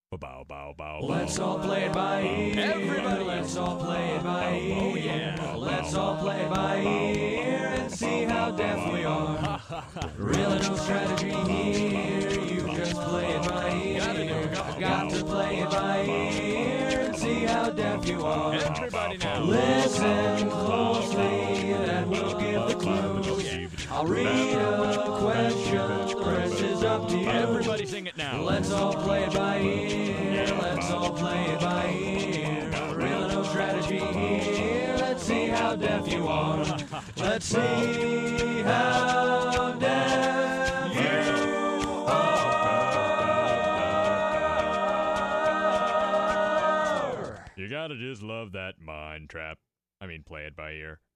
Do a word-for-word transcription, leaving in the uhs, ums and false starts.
Bow, bow, bow. Let's all play it by ear. Everybody. Let's all play it by ear. Oh, yeah. Let's all play it by ear and see how deaf we are. Really no strategy here. You just play it by ear. Gotta do a couple. Got to play it by ear and see how deaf you are. Everybody now. Listen closely, that will give the clue. I'll read a question, the rest is up to you. Everybody sing it now. Let's all play it by ear. Let's all play it by ear. Really no strategy here. Let's see how deaf you are. Let's see how deaf you are. You gotta just love that mind trap. I mean, play it by ear.